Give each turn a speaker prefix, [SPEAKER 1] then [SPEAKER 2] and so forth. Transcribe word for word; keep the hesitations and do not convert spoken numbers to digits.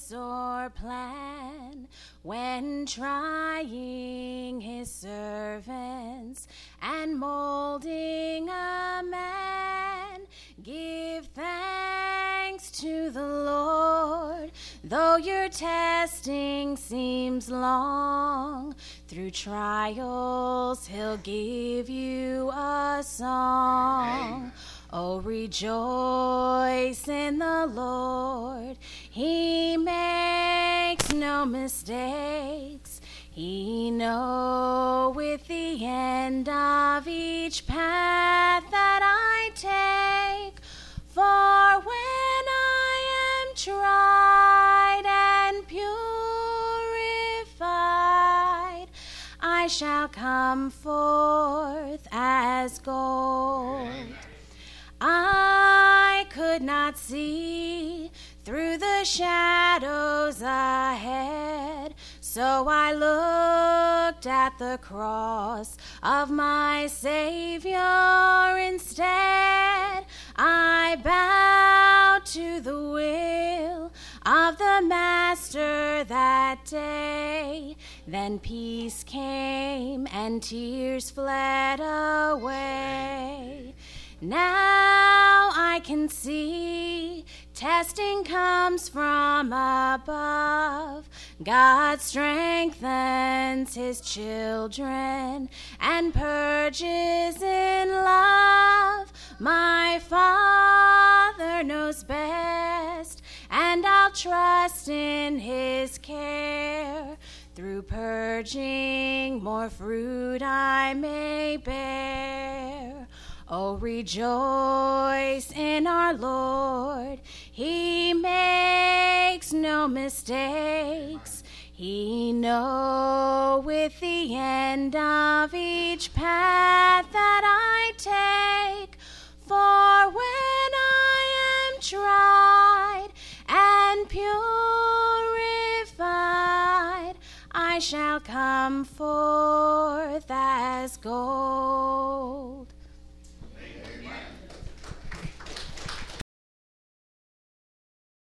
[SPEAKER 1] purpose or plan when trying his servants and molding a man. Give thanks to the Lord, though your testing seems long. Through trials, he'll give you a song. Oh, rejoice in the Lord. He makes no mistakes. He knoweth the end of each path that I take. For when I am tried and purified, I shall come forth as gold. I could not see through the shadows ahead, so I looked at the cross of my Savior instead. I bowed to the will of the Master that day. Then peace came and tears fled away. Now I can see testing comes from above. God strengthens his children and purges in love. My Father knows best, and I'll trust in his care. Through purging, more fruit I may bear. Oh, rejoice in our Lord. He makes no mistakes. He knoweth the end of each path that I take. For when I am tried and purified, I shall come forth as gold.